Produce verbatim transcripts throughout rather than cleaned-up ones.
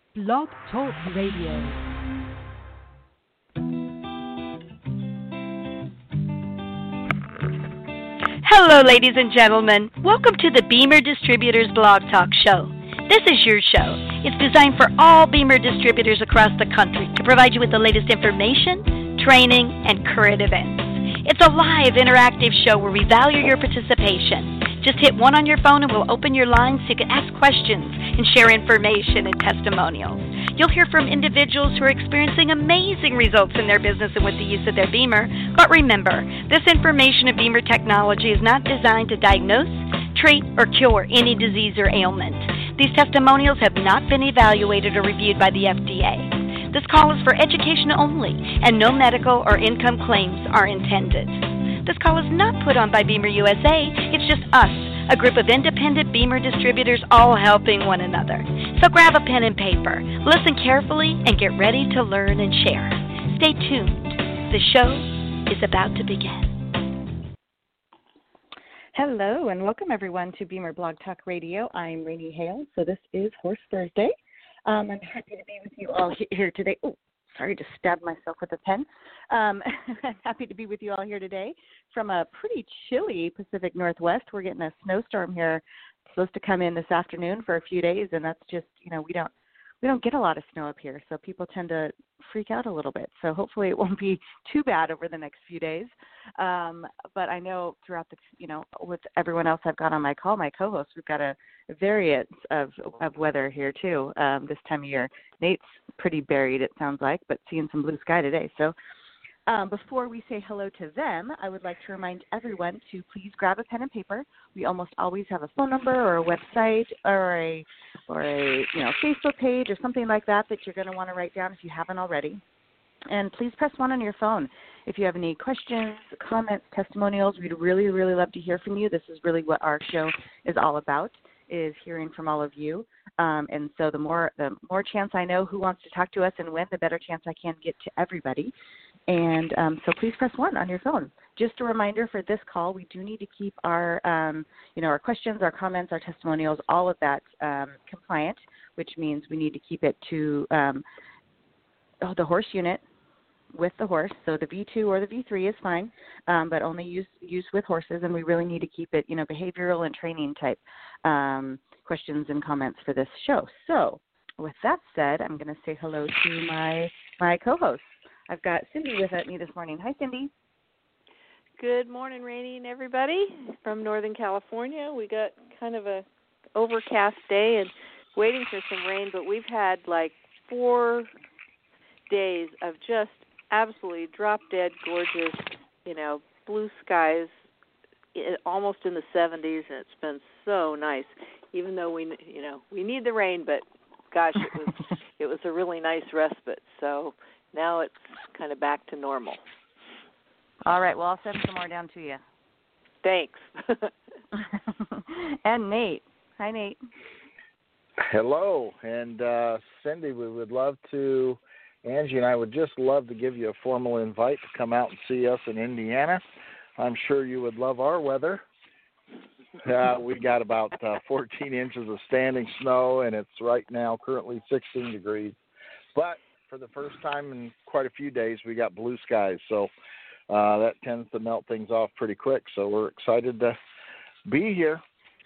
Blog Talk Radio. Hello, ladies and gentlemen. Welcome to the Beamer Distributors Blog Talk Show. This is your show. It's designed for all Beamer distributors across the country to provide you with the latest information, training, and current events. It's a live, interactive show where we value your participation. Just hit one on your phone and we'll open your lines so you can ask questions and share information and testimonials. You'll hear from individuals who are experiencing amazing results in their business and with the use of their Beamer. But remember, this information of Beamer technology is not designed to diagnose, treat, or cure any disease or ailment. These testimonials have not been evaluated or reviewed by the F D A. This call is for education only, and no medical or income claims are intended. This call is not put on by Beamer U S A. It's just us, a group of independent Beamer distributors all helping one another. So grab a pen and paper, listen carefully, and get ready to learn and share. Stay tuned. The show is about to begin. Hello, and welcome everyone to Beamer Blog Talk Radio. I'm Rainey Hale, so this is Horse Thursday. Um, I'm happy to be with you all here today. Oh, sorry to stab myself with a pen. Um, happy to be with you all here today from a pretty chilly Pacific Northwest. We're getting a snowstorm here. It's supposed to come in this afternoon for a few days, and that's just, you know, we don't we don't get a lot of snow up here, so people tend to freak out a little bit. So hopefully it won't be too bad over the next few days. Um, but I know throughout the, you know, with everyone else I've got on my call, my co-hosts, we've got a variance of, of weather here too um, this time of year. Nate's pretty buried, it sounds like, but seeing some blue sky today. So um, before we say hello to them, I would like to remind everyone to please grab a pen and paper. We almost always have a phone number or a website or a or a you know Facebook page or something like that that you're going to want to write down if you haven't already. And please press one on your phone. If you have any questions, comments, testimonials, we'd really, really love to hear from you. This is really what our show is all about, is hearing from all of you. Um, and so the more the more chance I know who wants to talk to us and when, the better chance I can get to everybody. And um, so please press one on your phone. Just a reminder for this call, we do need to keep our, um, you know, our questions, our comments, our testimonials, all of that um, compliant, which means we need to keep it to um, oh, the horse unit with the horse. So the V two or the V three is fine, um, but only use use with horses. And we really need to keep it, you know, behavioral and training type um, questions and comments for this show. So with that said, I'm going to say hello to my my co-hosts. I've got Cindy with me this morning. Hi, Cindy. Good morning, Rainey and everybody from Northern California. We got kind of a overcast day and waiting for some rain, but we've had like four days of just absolutely drop-dead gorgeous, you know, blue skies, almost in the seventies, and it's been so nice. Even though we, you know, we need the rain, but gosh, it was it was a really nice respite. So now it's kind of back to normal. All right. Well, I'll send some more down to you. Thanks. And Nate. Hi, Nate. Hello. And uh, Cindy, we would love to, Angie and I would just love to give you a formal invite to come out and see us in Indiana. I'm sure you would love our weather. Uh, we got about uh, fourteen inches of standing snow, and it's right now currently sixteen degrees. But for the first time in quite a few days, we got blue skies. So uh, that tends to melt things off pretty quick. So we're excited to be here.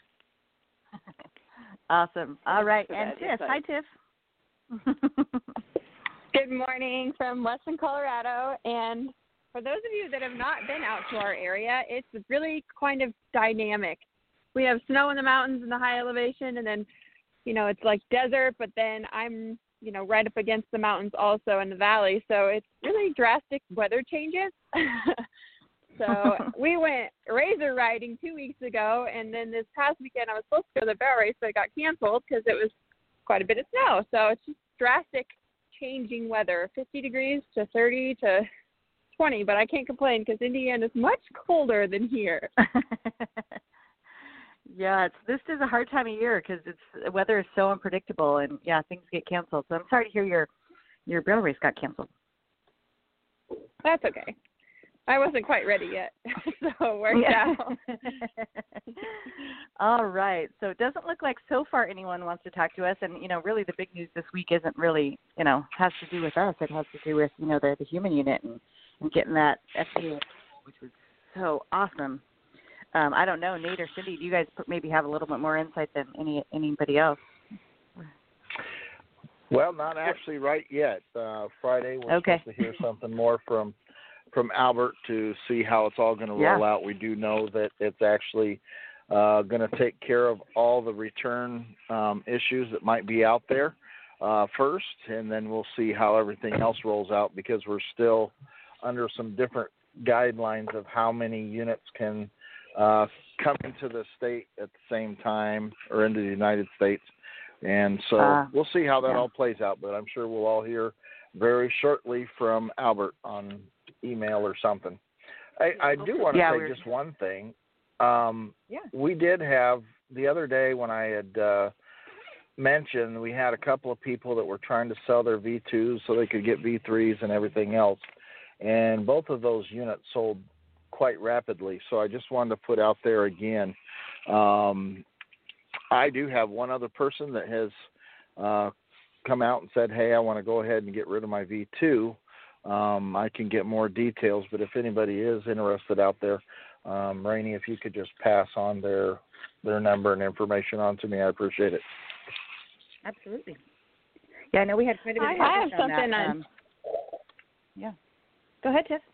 Awesome. All right. And Tiff. Hi, Tiff. Good morning from Western Colorado. And for those of you that have not been out to our area, it's really kind of dynamic. We have snow in the mountains in the high elevation, and then, you know, it's like desert, but then I'm, you know, right up against the mountains also in the valley. So it's really drastic weather changes. So we went razor riding two weeks ago, and then this past weekend I was supposed to go to the barrel race, but it got canceled because it was quite a bit of snow. So it's just drastic changing weather, fifty degrees to thirty to twenty, but I can't complain because Indiana is much colder than here. Yeah, it's, this is a hard time of year because it's the weather is so unpredictable, and yeah, things get canceled. So I'm sorry to hear your your barrel race got canceled. That's okay. I wasn't quite ready yet, so it worked yeah. out. All right. So it doesn't look like so far anyone wants to talk to us. And, you know, really the big news this week isn't really, you know, has to do with us. It has to do with, you know, the, the human unit and, and getting that F D A, which was so awesome. Um, I don't know, Nate or Cindy, do you guys maybe have a little bit more insight than any anybody else? Well, not actually right yet. Uh, Friday we're okay. supposed to hear something more from from Albert to see how it's all going to roll yeah. out. We do know that it's actually uh, going to take care of all the return um, issues that might be out there uh, first, and then we'll see how everything else rolls out because we're still under some different guidelines of how many units can uh, come into the state at the same time or into the United States. And so uh, we'll see how that yeah. all plays out, but I'm sure we'll all hear very shortly from Albert on email or something. I, I do want to yeah, say we're... just one thing. Um, yeah. We did have, the other day when I had uh, mentioned, we had a couple of people that were trying to sell their V twos so they could get V threes and everything else. And both of those units sold quite rapidly. So I just wanted to put out there again, um, I do have one other person that has uh, come out and said, hey, I want to go ahead and get rid of my V two. Um, I can get more details, but if anybody is interested out there, um, Rainey, if you could just pass on their their number and information on to me, I appreciate it. Absolutely. Yeah, I know we had quite a bit of I have on something that. on. Um, yeah. Go ahead, Tiff.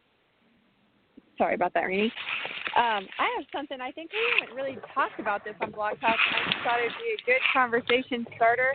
Sorry about that, Rainey. Um, I have something. I think we haven't really talked about this on Blog Talk, and I just thought it'd be a good conversation starter.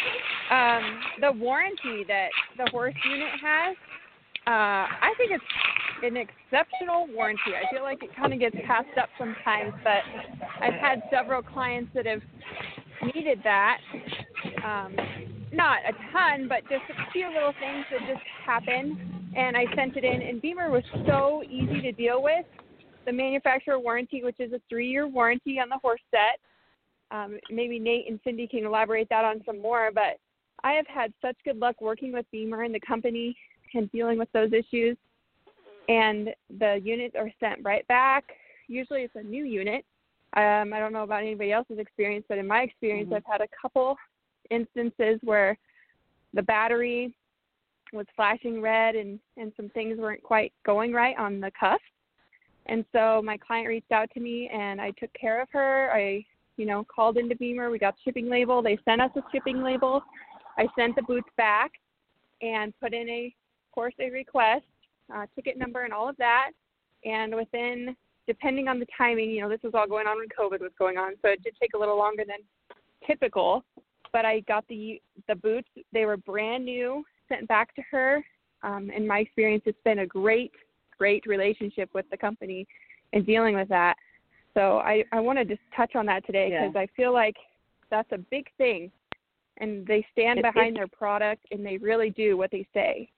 Um, the warranty that the horse unit has, uh, I think it's an exceptional warranty. I feel like it kind of gets passed up sometimes, but I've had several clients that have needed that. Um, not a ton, but just a few little things that just happen. And I sent it in, and Beamer was so easy to deal with. The manufacturer warranty, which is a three-year warranty on the horse set. Um, maybe Nate and Cindy can elaborate that on some more, but I have had such good luck working with Beamer and the company and dealing with those issues. And the units are sent right back. Usually it's a new unit. Um, I don't know about anybody else's experience, but in my experience, mm-hmm. I've had a couple instances where the battery was flashing red and, and some things weren't quite going right on the cuff. And so my client reached out to me, and I took care of her. I, you know, called into Beamer. We got the shipping label. They sent us a shipping label. I sent the boots back and put in, a, of course, a request, uh, ticket number and all of that. And within, depending on the timing, you know, this was all going on when COVID was going on, so it did take a little longer than typical. But I got the the boots. They were brand new, sent back to her. Um, in my experience, it's been a great great relationship with the company and dealing with that. So I, I want to just touch on that today because yeah. I feel like that's a big thing, and they stand it, behind it, their product, and they really do what they say.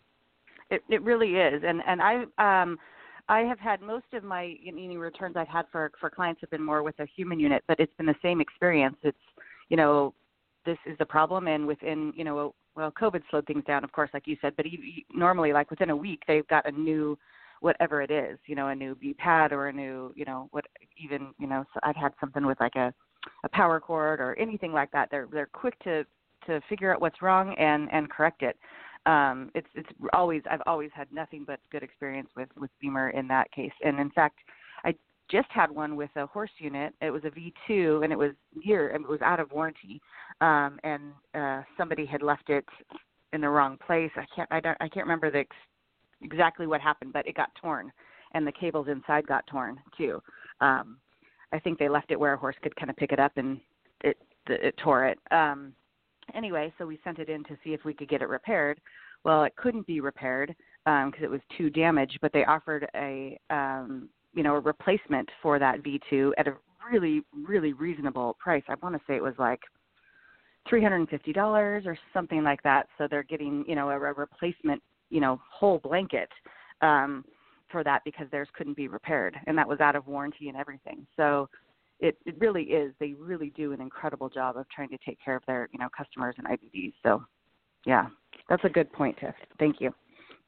It it really is. And, and I um I have had most of my you know, returns I've had for, for clients have been more with a human unit, but it's been the same experience. It's, you know, this is the problem, and within, you know, well, COVID slowed things down, of course, like you said, but you, you, normally, like within a week, they've got a new, whatever it is, you know, a new V-pad or a new, you know, what even, you know, so I've had something with like a, a power cord or anything like that. They're they're quick to, to figure out what's wrong and, and correct it. Um, it's it's always I've always had nothing but good experience with, with Beamer in that case. And in fact, I just had one with a horse unit. It was a V two, and it was year, it was out of warranty, um, and uh, somebody had left it in the wrong place. I can't I don't I can't remember the ex- exactly what happened, but it got torn, and the cables inside got torn too. Um, I think they left it where a horse could kind of pick it up, and it it tore it. Um, anyway, so we sent it in to see if we could get it repaired. Well, it couldn't be repaired because um, it was too damaged, but they offered a um, you know, a replacement for that V two at a really, really reasonable price. I want to say it was like three hundred fifty dollars or something like that. So they're getting, you know, a, a replacement, you know, whole blanket um, for that because theirs couldn't be repaired, and that was out of warranty and everything. So it, it really is. They really do an incredible job of trying to take care of their, you know, customers and I B Ds. So, yeah, that's a good point, Tiff. Thank you.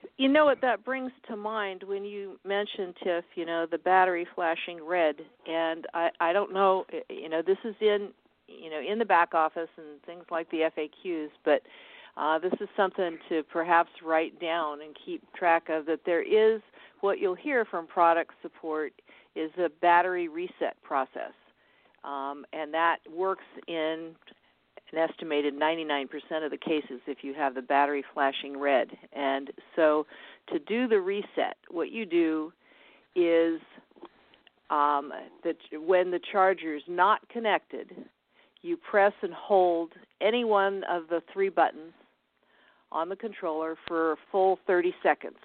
You know what that brings to mind when you mentioned, Tiff, you know, the battery flashing red. And I, I don't know, you know, this is in, you know, in the back office and things like the F A Qs, but uh, this is something to perhaps write down and keep track of, that there is, what you'll hear from product support is a battery reset process. Um, and that works in an estimated ninety-nine percent of the cases if you have the battery flashing red. And so to do the reset, what you do is um, that when the charger is not connected, you press and hold any one of the three buttons on the controller for a full thirty seconds.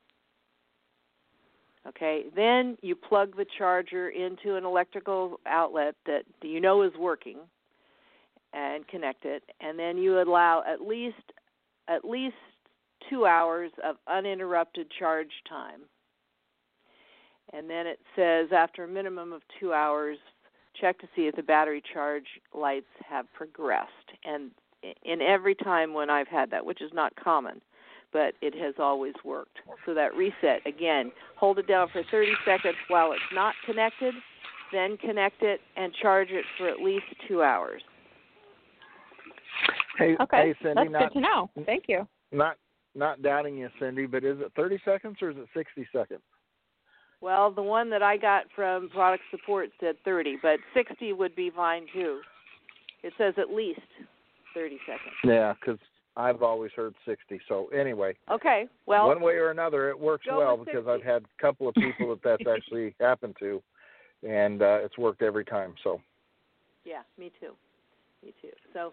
Okay, then you plug the charger into an electrical outlet that you know is working and connect it, and then you allow at least at least two hours of uninterrupted charge time. And then it says after a minimum of two hours, check to see if the battery charge lights have progressed. And in every time when I've had that, which is not common, but it has always worked. So that reset, again, hold it down for thirty seconds while it's not connected, then connect it and charge it for at least two hours. Hey, Okay, hey Cindy, that's not, good to know. Thank you. Not not doubting you, Cindy, but is it thirty seconds or is it sixty seconds? Well, the one that I got from product support said thirty, but sixty would be fine too. It says at least thirty seconds. Yeah, because I've always heard sixty. So anyway, okay, well, one way or another, it works go well with because sixty. I've had a couple of people that that's actually happened to, and uh, it's worked every time. So yeah, me too, me too. So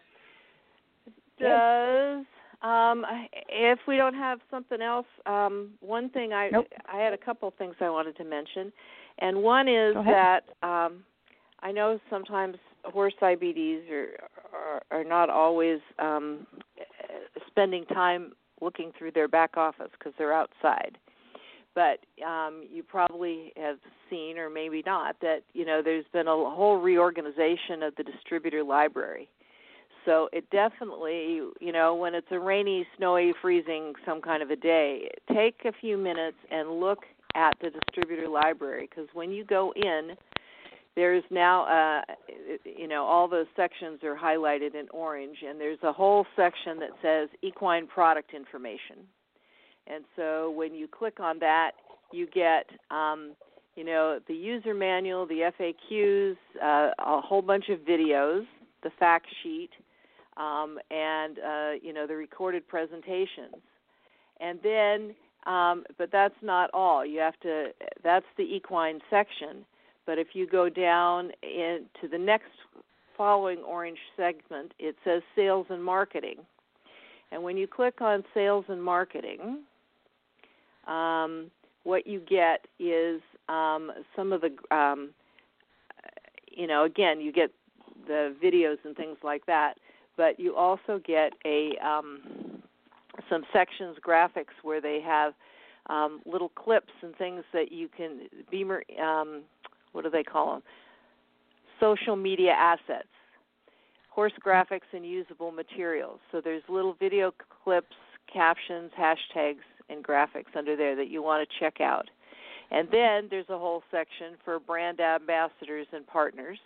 does um, if we don't have something else, um, one thing I Nope. I had a couple of things I wanted to mention, and one is Go ahead. that um, I know sometimes horse I B Ds are are, are not always um, spending time looking through their back office because they're outside. But um, you probably have seen, or maybe not, that you know there's been a whole reorganization of the distributor library. So it definitely, you know, when it's a rainy, snowy, freezing some kind of a day, take a few minutes and look at the distributor library, because when you go in, there's now, uh, you know, all those sections are highlighted in orange, and there's a whole section that says equine product information. And so when you click on that, you get, um, you know, the user manual, the F A Qs, uh, a whole bunch of videos, the fact sheet, um, and, uh, you know, the recorded presentations. And then, um, but that's not all. You have to, that's the equine section. But if you go down into the next following orange segment, it says sales and marketing. And when you click on sales and marketing, um, what you get is um, some of the, um, you know, again, you get the videos and things like that, but you also get a um, some sections, graphics, where they have um, little clips and things that you can, Beamer, um, what do they call them? Social media assets, horse graphics and usable materials. So there's little video clips, captions, hashtags, and graphics under there that you want to check out. And then there's a whole section for brand ambassadors and partners.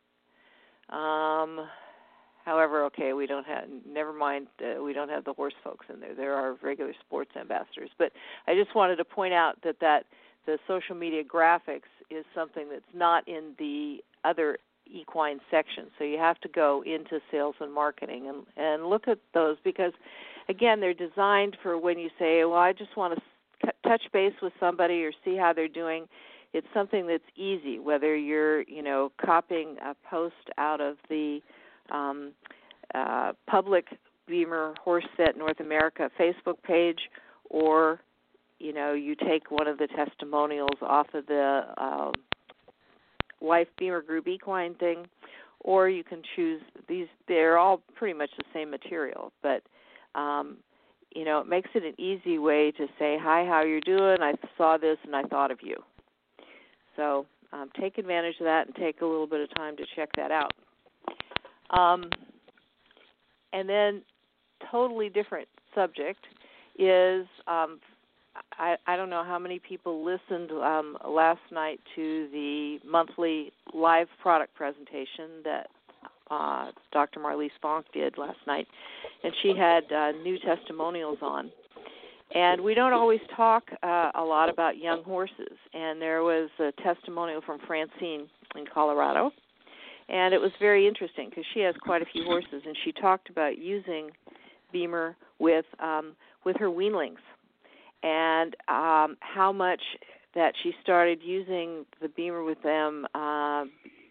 Um, however, okay, we don't have, never mind, uh, we don't have the horse folks in there. There are regular sports ambassadors. But I just wanted to point out that, that the social media graphics is something that's not in the other equine section. So you have to go into sales and marketing and, and look at those, because, again, they're designed for when you say, well, I just want to t- touch base with somebody or see how they're doing. It's something that's easy, whether you're, you know, copying a post out of the um, uh, public Beamer Horse Set North America Facebook page, or, you know, you take one of the testimonials off of the uh, Life Beamer Group Equine thing, or you can choose these. They're all pretty much the same material, but, um, you know, it makes it an easy way to say, hi, how you're doing? I saw this and I thought of you. So um, take advantage of that and take a little bit of time to check that out. Um, and then totally different subject is um, I, I don't know how many people listened um, last night to the monthly live product presentation that uh, Doctor Marlise Fonk did last night, and she had uh, new testimonials on. And we don't always talk uh, a lot about young horses, and there was a testimonial from Francine in Colorado, and it was very interesting because she has quite a few horses, and she talked about using Beamer with um, with her weanlings, and um, how much that she started using the Beamer with them uh,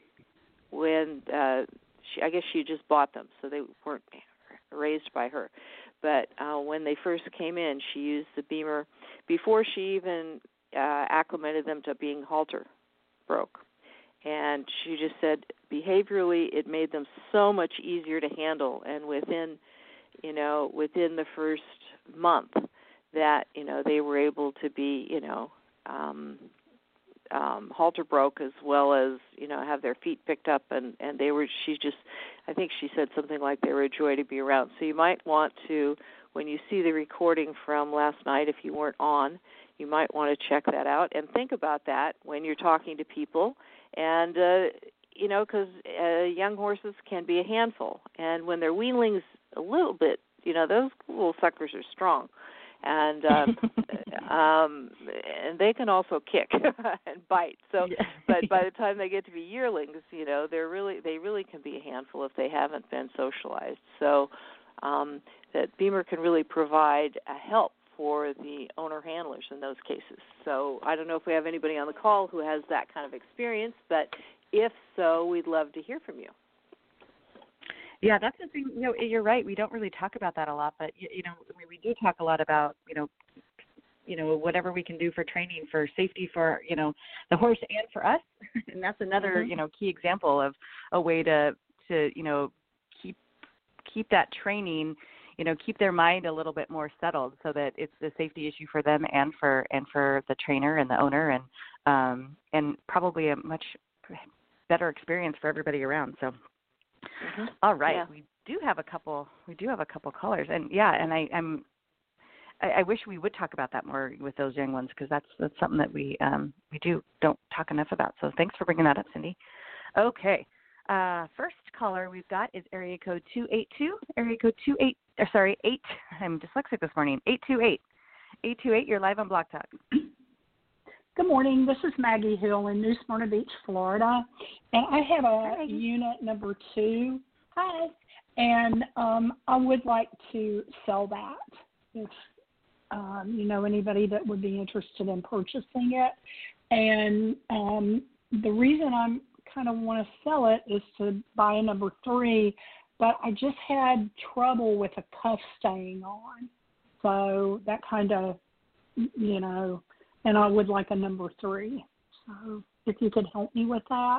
when uh, she, I guess she just bought them, so they weren't raised by her. But uh, when they first came in, she used the Beamer before she even uh, acclimated them to being halter broke. And she just said behaviorally it made them so much easier to handle. And within, you know, within the first month that, you know, they were able to be, you know, um, um, halter broke as well as, you know, have their feet picked up. And, and they were, she just, I think she said something like they were a joy to be around. So you might want to, when you see the recording from last night, if you weren't on, you might want to check that out and think about that when you're talking to people. And, uh, you know, because uh, young horses can be a handful. And when they're weanlings a little bit, you know, those little suckers are strong. And um, um, and they can also kick and bite. So, yeah. but by the time they get to be yearlings, you know, they're really they really can be a handful if they haven't been socialized. So, um, that Beamer can really provide a help for the owner handlers in those cases. So, I don't know if we have anybody on the call who has that kind of experience, but if so, we'd love to hear from you. Yeah, that's the thing. You know, you're right. We don't really talk about that a lot, but you, you know, I mean, we do talk a lot about, you know, you know, whatever we can do for training, for safety, for, you know, the horse and for us. And that's another, Mm-hmm. you know, key example of a way to, to, you know, keep keep that training, you know, keep their mind a little bit more settled, so that it's a safety issue for them and for and for the trainer and the owner, and um, and probably a much better experience for everybody around. So. Mm-hmm. All right, Yeah. we do have a couple. We do have a couple callers, and yeah, and I, I'm. I, I wish we would talk about that more with those young ones, because that's that's something that we um we do don't talk enough about. So thanks for bringing that up, Cindy. Okay, uh, first caller we've got is area code two eight two. Area code two eight. Or sorry, eight. I'm dyslexic this morning. Eight two eight. Eight two eight. You're live on Blog Talk. Good morning. This is Maggie Hill in New Smyrna Beach, Florida, and I have a Hi. unit number two. Hi, and um, I would like to sell that. If um, you know anybody that would be interested in purchasing it, and um, the reason I'm kind of want to sell it is to buy a number three, but I just had trouble with a cuff staying on, so that kind of, you know. And I would like a number three. So if you could help me with that.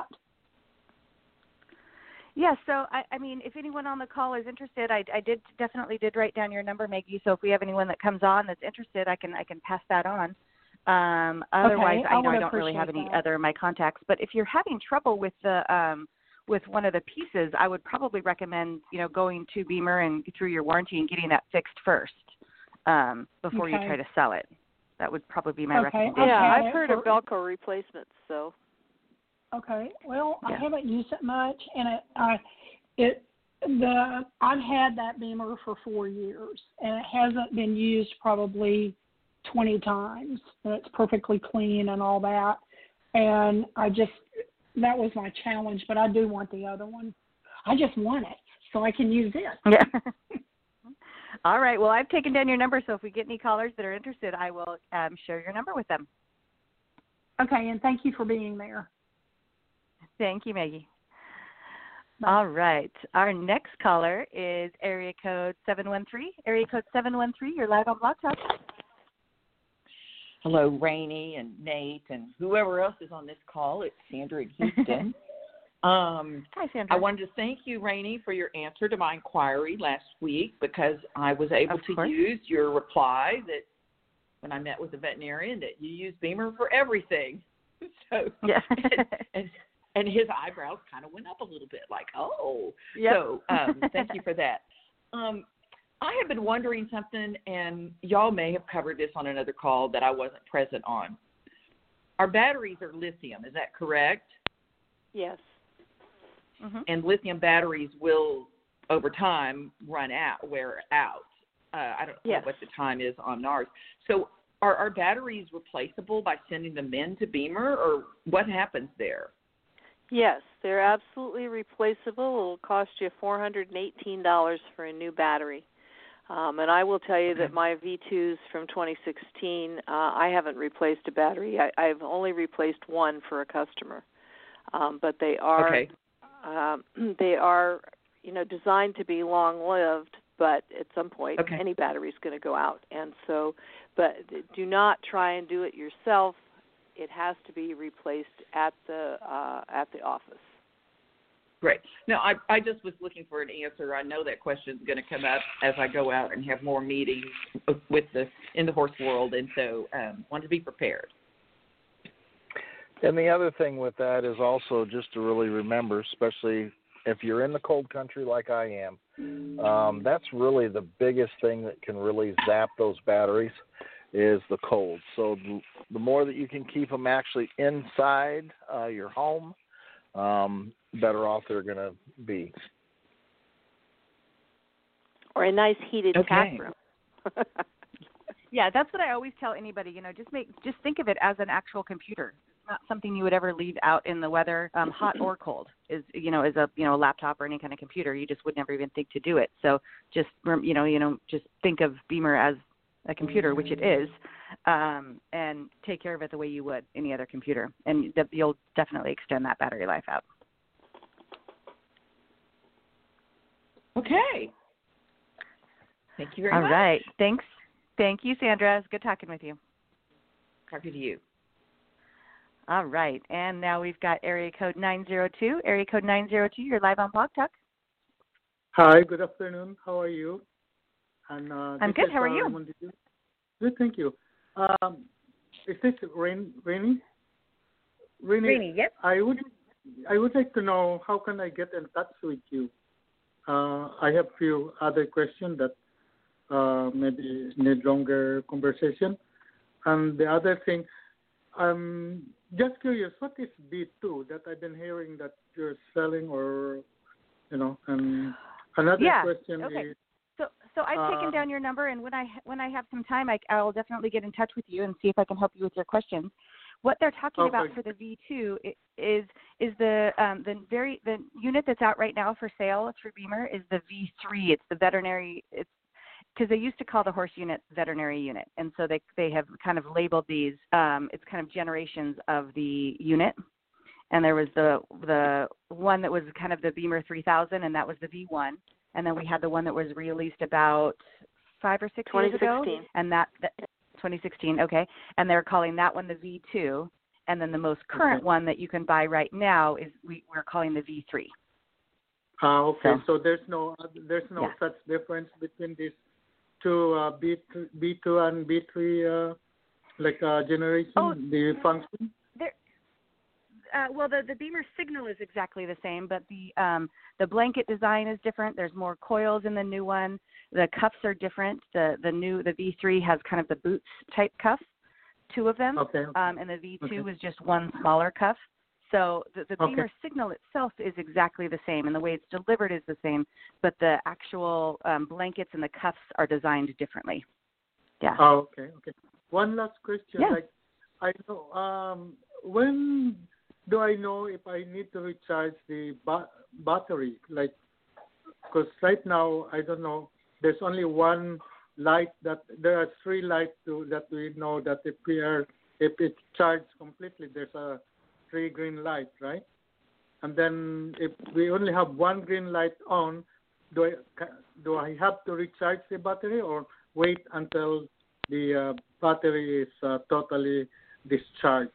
Yeah, so I, I mean, if anyone on the call is interested, I, I did definitely did write down your number, Maggie. So if we have anyone that comes on that's interested, I can I can pass that on. Um, otherwise, okay, I, I you know I would don't really have any appreciate that. other of my contacts. But if you're having trouble with the um, with one of the pieces, I would probably recommend you know going to Beamer and through your warranty and getting that fixed first um, before Okay. you try to sell it. That would probably be my Okay, recommendation. Yeah, had I've it heard for- of Velcro replacements, so. Okay. Well, Yeah. I haven't used it much, and it I it the I've had that Beamer for four years, and it hasn't been used probably twenty times. And it's perfectly clean and all that. And I just that was my challenge, but I do want the other one. I just want it so I can use it. Yeah. All right. Well, I've taken down your number, so if we get any callers that are interested, I will um, share your number with them. Okay, and thank you for being there. Thank you, Maggie. All right. Our next caller is area code seven one three. Area code seven one three. You're live on Blog Talk. Hello, Rainey and Nate and whoever else is on this call. It's Sandra in Houston. um, Hi, Sandra. I wanted to thank you, Rainey, for your answer to my inquiry last week, because I was able Of to course. use your reply that when I met with the veterinarian that you use Beamer for everything. So Yeah. and, and, and his eyebrows kind of went up a little bit, like, oh. Yep. So um, thank you for that. Um, I have been wondering something, and y'all may have covered this on another call that I wasn't present on. Our batteries are lithium, is that correct? Yes. Mm-hmm. And lithium batteries will, over time, run out, wear out. Uh, I don't yes. know what the time is on ours. So are our batteries replaceable by sending them in to Beamer, or what happens there? Yes, they're absolutely replaceable. It will cost you four hundred eighteen dollars for a new battery. Um, and I will tell you that my V twos from twenty sixteen, uh, I haven't replaced a battery. I, I've only replaced one for a customer. Um, but they are, okay. um, they are, you know, designed to be long-lived. But at some point, okay. any battery is going to go out. And so, but do not try and do it yourself. It has to be replaced at the uh, at the office. Great. No, I I just was looking for an answer. I know that question is going to come up as I go out and have more meetings with the in the horse world, and so um, want to be prepared. And the other thing with that is also just to really remember, especially if you're in the cold country like I am, um, that's really the biggest thing that can really zap those batteries is the cold. So the more that you can keep them actually inside uh, your home, um, better off they're going to be. Or a nice heated okay. bathroom. Yeah, that's what I always tell anybody. You know, just make just think of it as an actual computer. It's not something you would ever leave out in the weather, um, hot or cold. Is you know, as a you know a laptop or any kind of computer, you just would never even think to do it. So just you know, you know, just think of Beamer as a computer, which it is, um, and take care of it the way you would any other computer, and you'll definitely extend that battery life out. Okay. Thank you very All much. All right. Thanks. Thank you, Sandra. It's good talking with you. Talking to you. All right. And now we've got area code nine zero two. Area code nine zero two, you're live on Blog Talk. Hi, good afternoon. How are you? And uh, I'm good. Is, How are uh, you? Good, thank you. Um, is this Rain, Rainy? Rainy? Rainy, yes. I would, I would like to know how can I get in touch with you. Uh, I have a few other questions that uh, maybe need longer conversation. And the other thing, I'm just curious, what is B two that I've been hearing that you're selling, or you know? And another yeah. question okay. is. So, so I've uh, taken down your number, and when I when I have some time, I I'll definitely get in touch with you and see if I can help you with your questions. What they're talking okay. about for the V two is is the um, the very the unit that's out right now for sale through Beamer is the V three. It's the veterinary. It's because they used to call the horse unit veterinary unit, and so they they have kind of labeled these. Um, it's kind of generations of the unit, and there was the the one that was kind of the Beamer three thousand, and that was the V one. And then we had the one that was released about five or six years ago, and that, that twenty sixteen, okay. And they're calling that one the V two, and then the most current okay. one that you can buy right now is we, we're calling the V three. Ah, uh, okay. So, so there's no there's no yeah. such difference between these two uh, B two, B two and B three uh, like uh, generation, oh, the function. There, uh, well, the the Beamer signal is exactly the same, but the um, the blanket design is different. There's more coils in the new one. The cuffs are different. The the new the V three has kind of the boots type cuffs, two of them, okay. um, and the V two okay. is just one smaller cuff. So the, the okay. Beamer signal itself is exactly the same, and the way it's delivered is the same, but the actual um, blankets and the cuffs are designed differently. Yeah. Oh, okay, okay. One last question. Yeah. Like, I know um, when do I know if I need to recharge the ba- battery? Like, because right now I don't know. There's only one light that there are three lights to, that we know that if we are if it's charged completely, there's a three green light, right? And then if we only have one green light on, do I do I have to recharge the battery or wait until the uh, battery is uh, totally discharged?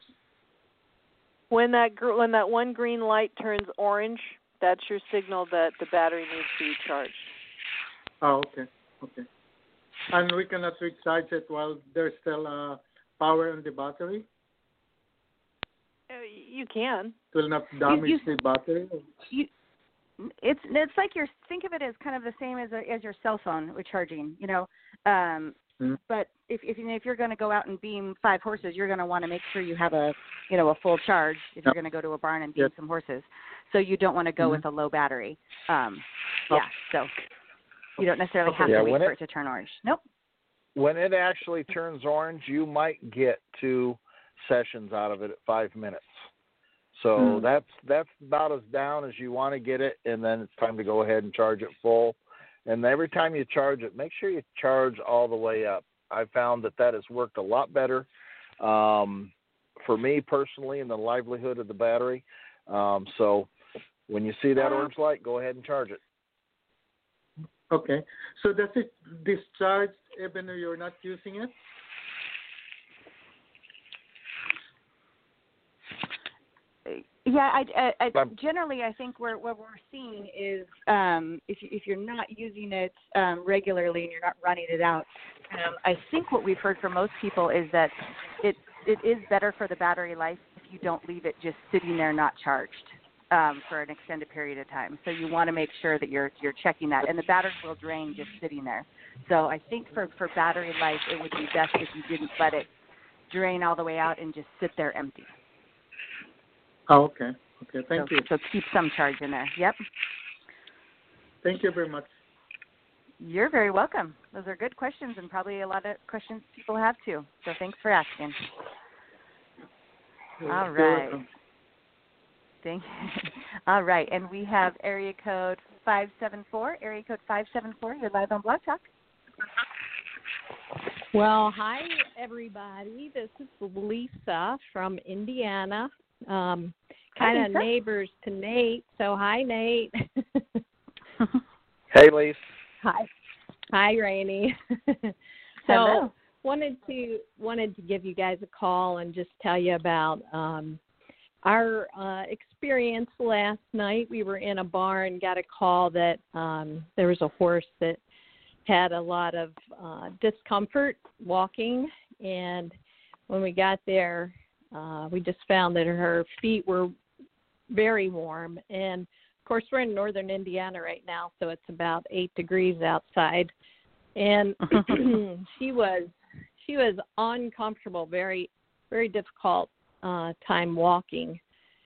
When that gr- when that one green light turns orange, that's your signal that the battery needs to be charged. Oh, okay, okay. And we cannot recharge it while there's still uh, power in the battery? Uh, you can. It will not damage you, you, the battery? You, it's it's like you're think of it as kind of the same as a, as your cell phone with charging, you know. Um, mm-hmm. But if if, you know, if you're going to go out and beam five horses, you're going to want to make sure you have a you know a full charge if you're going to go to a barn and beam yep. some horses. So you don't want to go mm-hmm. with a low battery. Um, oh. Yeah, so you don't necessarily have yeah, to wait for it, it to turn orange. Nope. When it actually turns orange, you might get two sessions out of it at five minutes. So mm. that's that's about as down as you want to get it, and then it's time to go ahead and charge it full. And every time you charge it, make sure you charge all the way up. I found that that has worked a lot better um, for me personally in the livelihood of the battery. Um, so when you see that orange light, go ahead and charge it. Okay. So does it discharge even though you're not using it? Yeah, I, I, I generally I think we're, what we're seeing is um, if you, if you're not using it um, regularly and you're not running it out, um, I think what we've heard from most people is that it it is better for the battery life if you don't leave it just sitting there not charged um, for an extended period of time. So you want to make sure that you're you're checking that, and the batteries will drain just sitting there. So I think for, for battery life, it would be best if you didn't let it drain all the way out and just sit there empty. Oh, okay. Okay, thank so, you. So keep some charge in there. Yep. Thank you very much. You're very welcome. Those are good questions and probably a lot of questions people have too. So thanks for asking. You're All right. welcome. Thank you. All right. And we have area code five seven four. Area code five seven four. You're live on Blog Talk. Well, hi, everybody. This is Lisa from Indiana. Um, kind of neighbors to Nate. So, hi, Nate. Hey, Lisa. Hi. Hi, Rainey. so, Hello. wanted to wanted to give you guys a call and just tell you about um, our uh, experience last night. We were in a barn, got a call that um, there was a horse that had a lot of uh, discomfort walking, and when we got there, uh, we just found that her feet were very warm. And, of course, we're in northern Indiana right now, so it's about eight degrees outside. And she was she was uncomfortable, very, very difficult uh, time walking.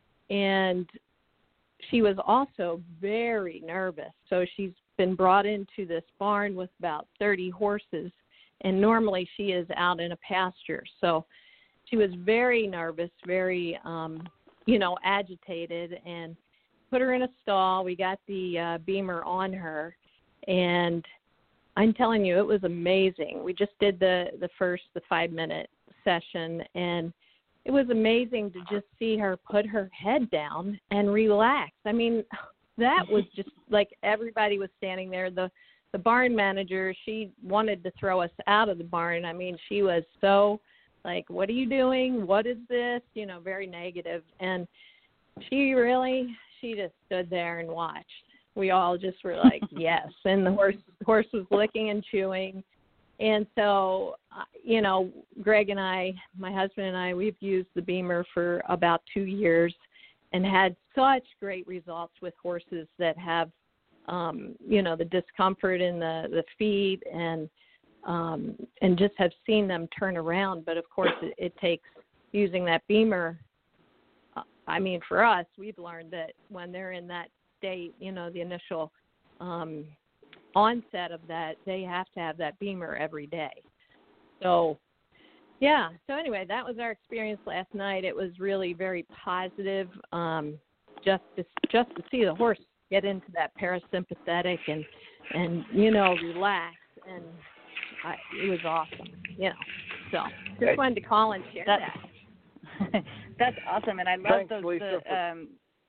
And she was also very nervous. So she's been brought into this barn with about thirty horses, and normally she is out in a pasture. So she was very nervous, very, um, you know, agitated, and put her in a stall. We got the uh, beamer on her, and I'm telling you, it was amazing. We just did the, the first, the five-minute session, and it was amazing to just see her put her head down and relax. I mean, that was just like everybody was standing there. The the barn manager, she wanted to throw us out of the barn. I mean, she was so like, what are you doing? What is this? You know, very negative. And she really, she just stood there and watched. We all just were like, yes. And the horse, the horse was licking and chewing. And so, uh, you know, Greg and I, my husband and I, we've used the beamer for about two years and had such great results with horses that have, um, you know, the discomfort in the, the feet and um, and just have seen them turn around. But, of course, it, it takes using that beamer. Uh, I mean, for us, we've learned that when they're in that state, you know, the initial um, onset of that, they have to have that beamer every day. So, yeah. So anyway, that was our experience last night. It was really very positive, um, just to, just to see the horse get into that parasympathetic and, and you know, relax. And I, it was awesome, you know. So just wanted to call and share that's, that. That's awesome. And I love Thanks, those. Lisa, The, um,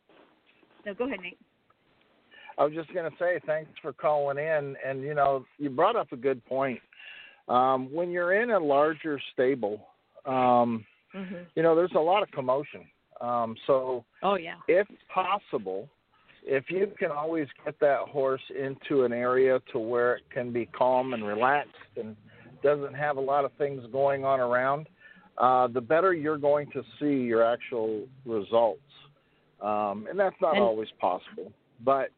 no, go ahead, Nate. I was just going to say thanks for calling in. And, you know, you brought up a good point. Um, when you're in a larger stable, um, mm-hmm. you know, there's a lot of commotion. Um, so oh, yeah. if possible, if you can always get that horse into an area to where it can be calm and relaxed and doesn't have a lot of things going on around, uh, the better you're going to see your actual results. Um, and that's not and, always possible. But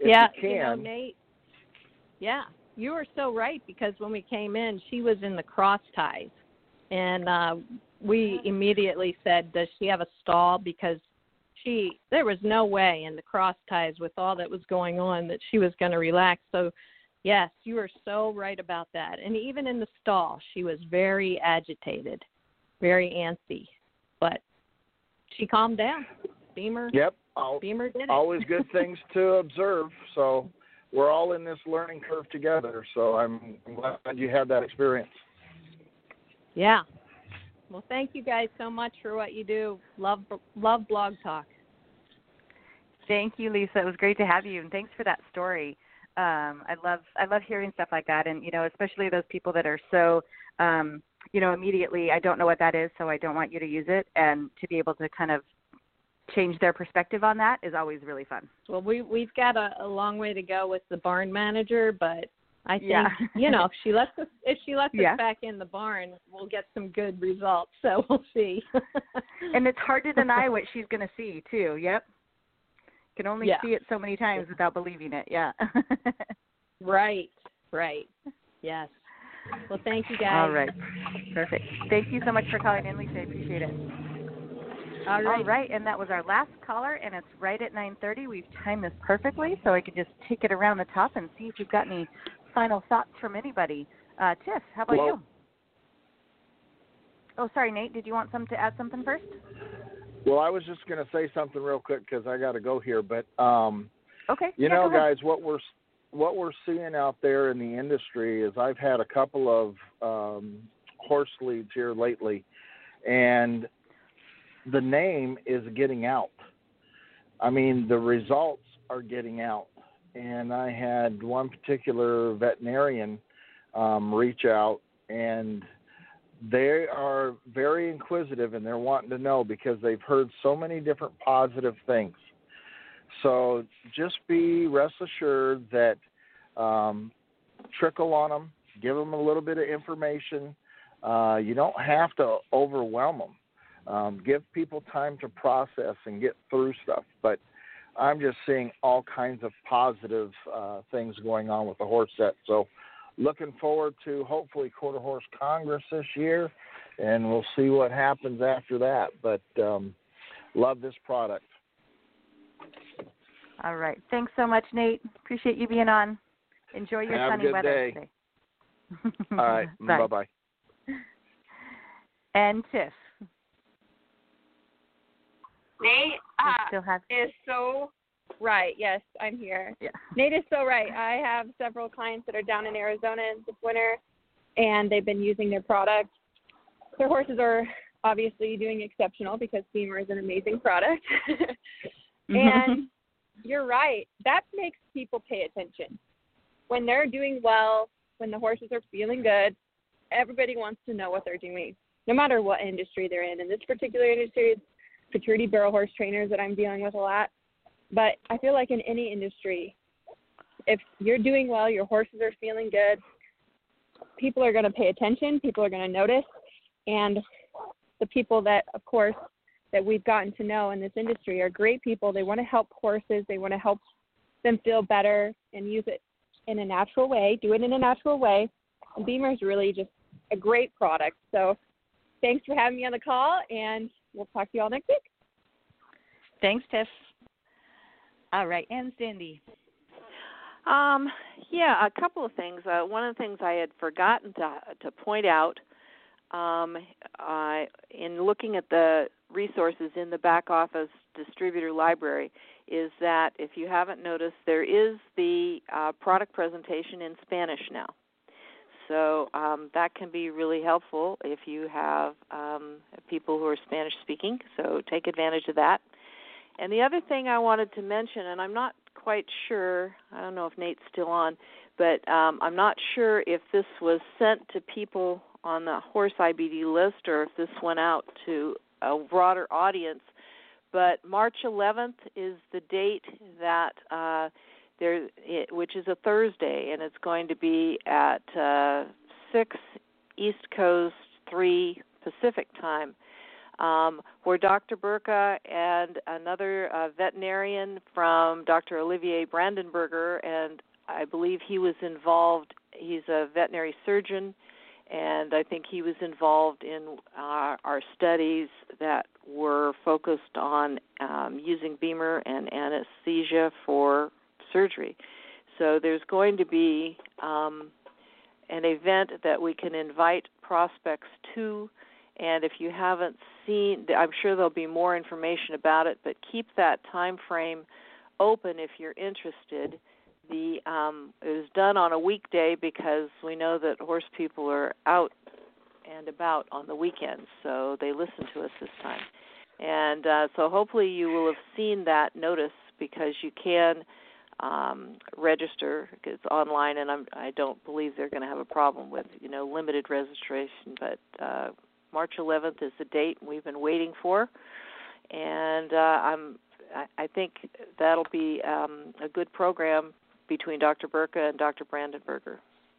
if yeah, you can. You know, Nate, yeah, you were so right, because when we came in, she was in the cross ties. And uh, we immediately said, does she have a stall? Because she, there was no way in the cross ties with all that was going on that she was going to relax. So, yes, you are so right about that. And even in the stall, she was very agitated, very antsy. But she calmed down. Beamer, yep, I'll, Beamer did it. Always good things to observe. So we're all in this learning curve together. So I'm, I'm glad you had that experience. Yeah. Well, thank you guys so much for what you do. Love, love Blog Talk. Thank you, Lisa. It was great to have you, and thanks for that story. Um, I love, I love hearing stuff like that, and you know, especially those people that are so, um, you know, immediately, I don't know what that is, so I don't want you to use it, and to be able to kind of change their perspective on that is always really fun. Well, we we've got a, a long way to go with the barn manager, but I think, yeah. you know, if she lets us, if she lets yeah. us back in the barn, we'll get some good results. So we'll see. And it's hard to deny what she's going to see too. Yep. Can only yeah. see it so many times without believing it. Yeah. right. Right. Yes. Well, thank you, guys. All right. Perfect. Thank you so much for calling in, Lisa. I appreciate it. All right. All right, and that was our last caller, and it's right at nine thirty. We've timed this perfectly, so I can just take it around the top and see if you've got any final thoughts from anybody. Uh, Tiff, how about Hello. you? Oh, sorry, Nate. Did you want some to add something first? Well, I was just going to say something real quick because I got to go here. But um, okay, you yeah, know, guys, what we're what we're seeing out there in the industry is I've had a couple of um, horse leads here lately, and the name is getting out. I mean, the results are getting out. And I had one particular veterinarian um, reach out, and they are very inquisitive, and they're wanting to know because they've heard so many different positive things. So just be rest assured that um, trickle on them, give them a little bit of information. Uh, you don't have to overwhelm them. Um, give people time to process and get through stuff. But I'm just seeing all kinds of positive uh, things going on with the horse set. So looking forward to hopefully Quarter Horse Congress this year, and we'll see what happens after that. But um, love this product. All right. Thanks so much, Nate. Appreciate you being on. Enjoy your Have sunny a good weather day. today. All right. Bye. Bye-bye. And Tiff. Nate uh, still have... is so right. Yes, I'm here. Yeah. Nate is so right. I have several clients that are down in Arizona this winter, and they've been using their product. Their horses are obviously doing exceptional because Beamer is an amazing product. And you're right. That makes people pay attention. When they're doing well, when the horses are feeling good, everybody wants to know what they're doing, no matter what industry they're in. In this particular industry, it's Futurity barrel horse trainers that I'm dealing with a lot. But I feel like in any industry, if you're doing well, your horses are feeling good, people are going to pay attention, people are going to notice, and the people that, of course, that we've gotten to know in this industry are great people. They want to help horses. They want to help them feel better and use it in a natural way, do it in a natural way. And Beamer is really just a great product. So thanks for having me on the call, and we'll talk to you all next week. Thanks, Tiff. All right, and Cindy. Um, yeah, a couple of things. Uh, one of the things I had forgotten to to point out um, uh, in looking at the resources in the back office distributor library is that if you haven't noticed, there is the uh, product presentation in Spanish now. So um, that can be really helpful if you have um, people who are Spanish speaking. So take advantage of that. And the other thing I wanted to mention, and I'm not quite sure, I don't know if Nate's still on, but um, I'm not sure if this was sent to people on the horse I B D list or if this went out to a broader audience. But March eleventh is the date that uh, there, it, which is a Thursday, and it's going to be at uh, six East Coast, three Pacific time. um, where Doctor Burka and another uh, veterinarian from Doctor Olivier Brandenberger, and I believe he was involved, he's a veterinary surgeon, and I think he was involved in uh, our studies that were focused on um, using BEMER and anesthesia for surgery. So there's going to be um, an event that we can invite prospects to, and if you haven't seen, I'm sure there'll be more information about it, but keep that time frame open if you're interested. The um, it was done on a weekday because we know that horse people are out and about on the weekends, so they listen to us this time. And uh, so hopefully you will have seen that notice, because you can um, register. It's online, and I'm, I don't believe they're going to have a problem with, you know, limited registration. But uh, March eleventh is the date we've been waiting for, and uh, I'm I, I think that'll be um, a good program between Doctor Burka and Doctor Brandenberger.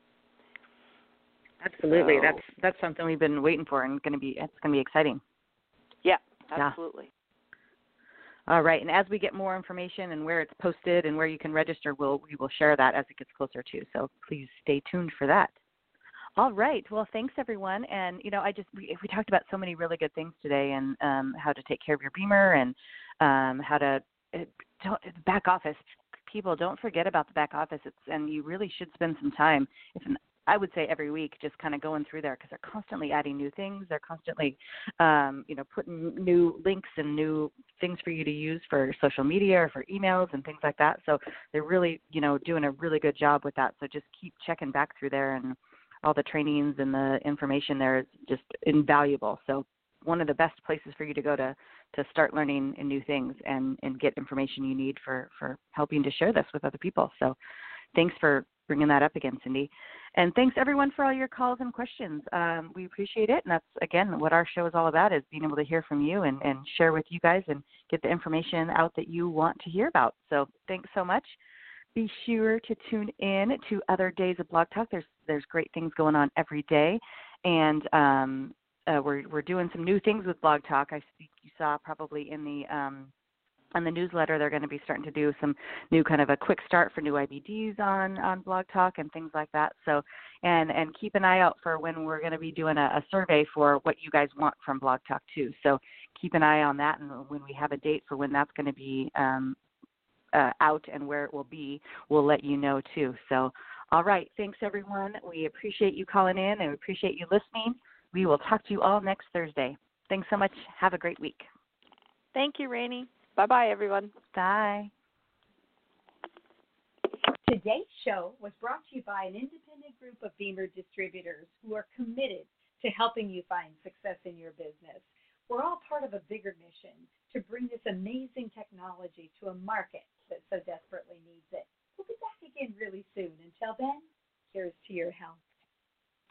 Absolutely, so, that's that's something we've been waiting for, and going to be it's going to be exciting. Yeah, absolutely. Yeah. All right, and as we get more information and where it's posted and where you can register, we'll we will share that as it gets closer to. So please stay tuned for that. All right. Well, thanks everyone. And you know, I just we, we talked about so many really good things today, and um, how to take care of your BEMER, and um, how to uh, don't, back office. People, don't forget about the back office. It's, and you really should spend some time, if I would say every week, just kind of going through there, because they're constantly adding new things. They're constantly, um, you know, putting new links and new things for you to use for social media or for emails and things like that. So they're really, you know, doing a really good job with that. So just keep checking back through there, and all the trainings and the information there is just invaluable. So one of the best places for you to go to to start learning new things and, and get information you need for, for helping to share this with other people. So thanks for bringing that up again, Cindy. And thanks, everyone, for all your calls and questions. Um, we appreciate it. And that's, again, what our show is all about, is being able to hear from you and, and share with you guys and get the information out that you want to hear about. So thanks so much. Be sure to tune in to other days of Blog Talk. There's there's great things going on every day. And um, uh, we're we're doing some new things with Blog Talk. I think you saw probably in the um, on the newsletter, they're going to be starting to do some new kind of a quick start for new I B Ds on, on Blog Talk and things like that. So, and, and keep an eye out for when we're going to be doing a, a survey for what you guys want from Blog Talk too. So keep an eye on that, and when we have a date for when that's going to be um, uh, out and where it will be, we'll let you know too. So, all right. Thanks, everyone. We appreciate you calling in, and we appreciate you listening. We will talk to you all next Thursday. Thanks so much. Have a great week. Thank you, Rainey. Bye-bye, everyone. Bye. Today's show was brought to you by an independent group of BEMER distributors who are committed to helping you find success in your business. We're all part of a bigger mission to bring this amazing technology to a market that so desperately needs it. We'll be back again really soon. Until then, here's to your health.